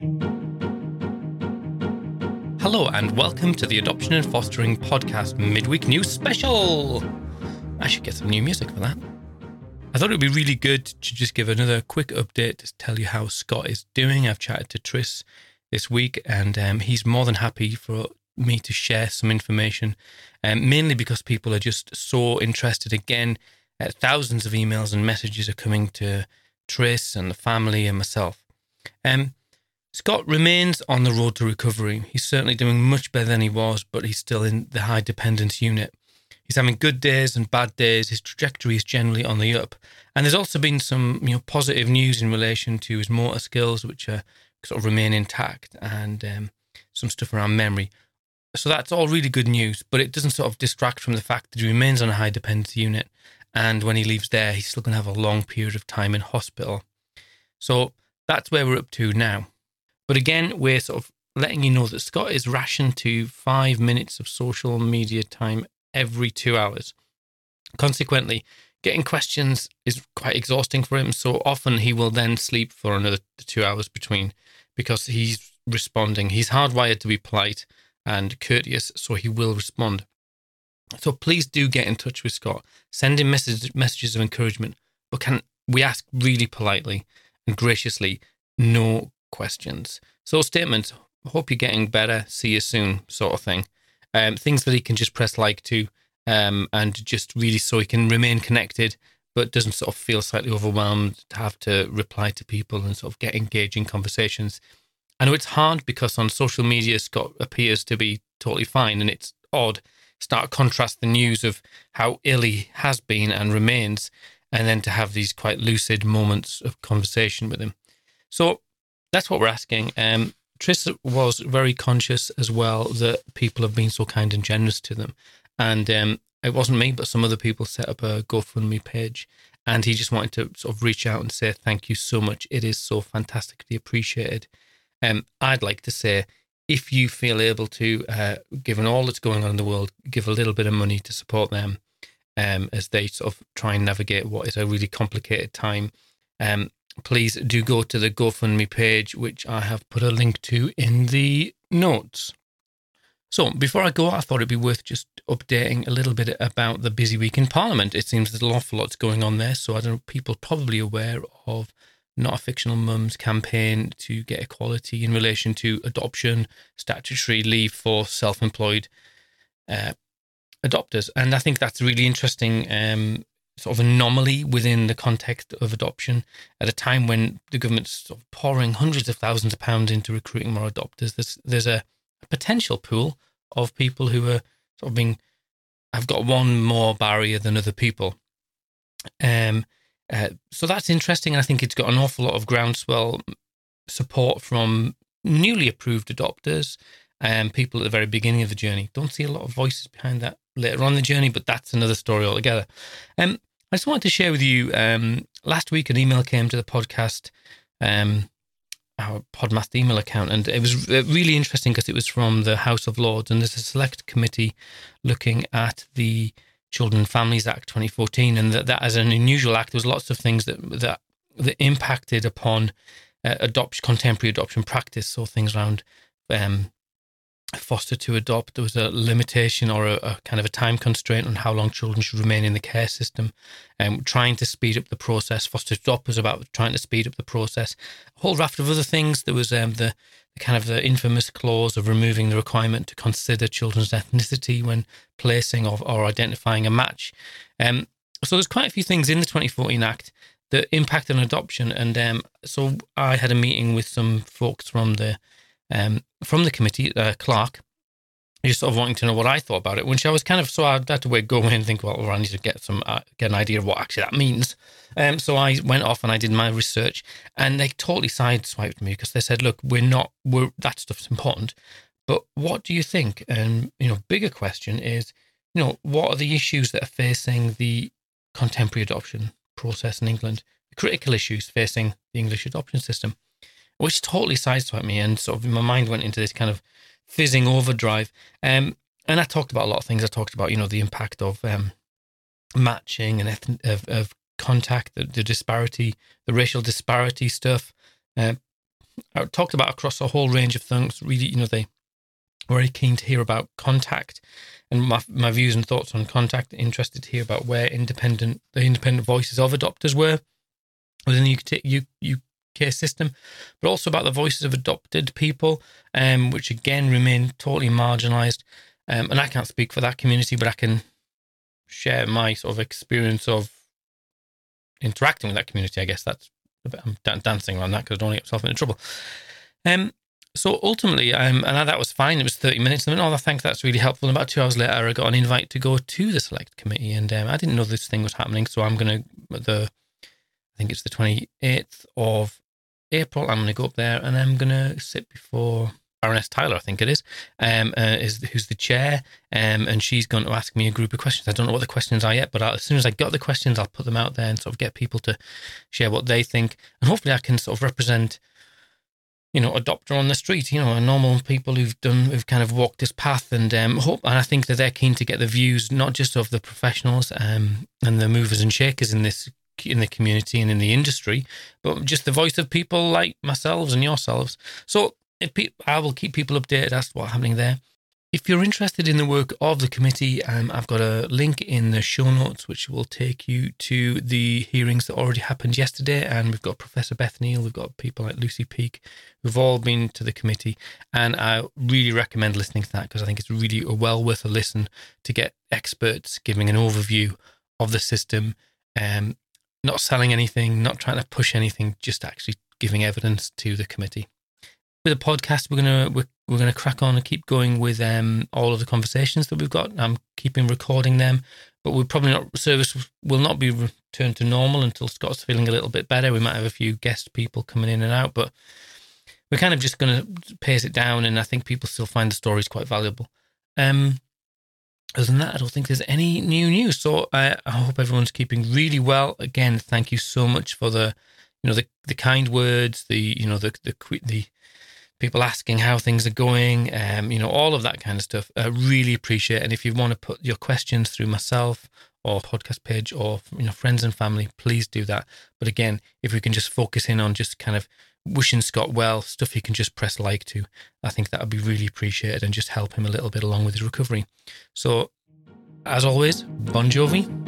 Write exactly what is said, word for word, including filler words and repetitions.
Hello and welcome to the Adoption and Fostering Podcast Midweek News Special. I should get some new music for that. I thought it would be really good to just give another quick update to tell you how Scott is doing. I've chatted to Tris this week and um, he's more than happy for me to share some information, um, mainly because people are just so interested. Again, uh, thousands of emails and messages are coming to Tris and the family and myself. Um, Scott remains on the road to recovery. He's certainly doing much better than he was, but he's still in the high dependence unit. He's having good days and bad days. His trajectory is generally on the up. And there's also been some, you know, positive news in relation to his motor skills, which are sort of remain intact, and um, some stuff around memory. So that's all really good news, but it doesn't sort of distract from the fact that he remains on a high dependence unit. And when he leaves there, he's still going to have a long period of time in hospital. So that's where we're up to now. But again, we're sort of letting you know that Scott is rationed to five minutes of social media time every two hours. Consequently, getting questions is quite exhausting for him. So often he will then sleep for another two hours between, because he's responding. He's hardwired to be polite and courteous, so he will respond. So please do get in touch with Scott. Send him message, messages of encouragement, but can we ask really politely and graciously, no questions. So statements, hope you're getting better, see you soon, sort of thing. Um, things that he can just press like to, um, and just really so he can remain connected, but doesn't sort of feel slightly overwhelmed to have to reply to people and sort of get engaging conversations. I know it's hard because on social media, Scott appears to be totally fine, and it's odd. Start contrast the news of how ill he has been and remains, and then to have these quite lucid moments of conversation with him. So that's what we're asking. Um, Tris was very conscious as well that people have been so kind and generous to them. And um, it wasn't me, but some other people set up a GoFundMe page. And he just wanted to sort of reach out and say, thank you so much. It is so fantastically appreciated. Um, I'd like to say, if you feel able to, uh, given all that's going on in the world, give a little bit of money to support them um, as they sort of try and navigate what is a really complicated time. Um, please do go to the GoFundMe page, which I have put a link to in the notes. So before I go, I thought it'd be worth just updating a little bit about the busy week in Parliament. It seems there's an awful lot's going on there. So I don't know, people are probably aware of Not a Fictional Mums campaign to get equality in relation to adoption, statutory leave for self-employed uh, adopters. And I think that's a really interesting um, sort of anomaly within the context of adoption at a time when the government's sort of pouring hundreds of thousands of pounds into recruiting more adopters. There's, there's a, a potential pool of people who are sort of being, have got one more barrier than other people. Um, uh, so that's interesting. I think it's got an awful lot of groundswell support from newly approved adopters and um, people at the very beginning of the journey. Don't see a lot of voices behind that later on in the journey, but that's another story altogether. Um, I just wanted to share with you, um, last week an email came to the podcast, um, our Podmaster email account, and it was really interesting because it was from the House of Lords, and there's a select committee looking at the Children and Families Act twenty fourteen, and that, that as an unusual act, there was lots of things that that, that impacted upon uh, adopt, contemporary adoption practice, so things around um, foster to adopt. There was a limitation or a, a kind of a time constraint on how long children should remain in the care system, and um, trying to speed up the process. Foster to adopt was about trying to speed up the process. A whole raft of other things. There was um, the, the kind of the infamous clause of removing the requirement to consider children's ethnicity when placing or, or identifying a match. Um, so there's quite a few things in the twenty fourteen Act that impacted on adoption. And um, so I had a meeting with some folks from the Um, from the committee, uh, Clark, just sort of wanting to know what I thought about it. Which I was kind of, so I had to wait, go away and think, well, I need to get some, uh, get an idea of what actually that means. Um, so I went off and I did my research, and they totally sideswiped me because they said, look, we're not, we're, that stuff's important, but what do you think? And, you know, bigger question is, you know, what are the issues that are facing the contemporary adoption process in England, the critical issues facing the English adoption system? Which totally sideswiped me, and sort of my mind went into this kind of fizzing overdrive. Um, and I talked about a lot of things. I talked about, you know, the impact of um, matching and eth- of, of contact, the, the disparity, the racial disparity stuff. Uh, I talked about across a whole range of things. Really, you know, they were very keen to hear about Contact and my my views and thoughts on Contact. Interested to hear about where independent the independent voices of adopters were within the U K system, but also about the voices of adopted people, um, which again remain totally marginalised. Um, and I can't speak for that community, but I can share my sort of experience of interacting with that community. I guess that's a bit, I'm dancing around that because I don't want to get myself into trouble. Um, so ultimately, um, and that was fine. It was thirty minutes. I mean, oh, thanks, that's really helpful. And about two hours later, I got an invite to go to the select committee, and um, I didn't know this thing was happening. So I'm going to the, I think it's the twenty-eighth of April. I'm going to go up there and I'm going to sit before Baroness Tyler, I think it is, um, uh, is who's the chair, um, and she's going to ask me a group of questions. I don't know what the questions are yet, but I'll, as soon as I got the questions, I'll put them out there and sort of get people to share what they think, and hopefully I can sort of represent, you know, adopter on the street, you know, normal people who've done, who've kind of walked this path, and um, hope, and I think that they're keen to get the views not just of the professionals um, and the movers and shakers in this in the community and in the industry, but just the voice of people like myself and yourselves. So if pe- I will keep people updated as to what's happening there. If you're interested in the work of the committee, um, I've got a link in the show notes which will take you to the hearings that already happened yesterday, and we've got Professor Beth Neal, we've got people like Lucy Peake, who've all been to the committee, and I really recommend listening to that because I think it's really well worth a listen to get experts giving an overview of the system, um, not selling anything, not trying to push anything, just actually giving evidence to the committee. With the podcast, we're gonna we're, we're gonna crack on and keep going with um all of the conversations that we've got. I'm keeping recording them, but we'll probably not service will not be returned to normal until Scott's feeling a little bit better. We might have a few guest people coming in and out, but we're kind of just gonna pace it down, and I think people still find the stories quite valuable. Um, other than that, I don't think there's any new news. So I, I hope everyone's keeping really well. Again, thank you so much for the, you know, the the kind words, the you know the the the people asking how things are going, um, you know, all of that kind of stuff. I really appreciate it. And if you want to put your questions through myself or podcast page or, you know, friends and family, please do that. But again, if we can just focus in on just kind of wishing Scott well, stuff you can just press like to, I think that would be really appreciated and just help him a little bit along with his recovery. So, as always, Bon Jovi.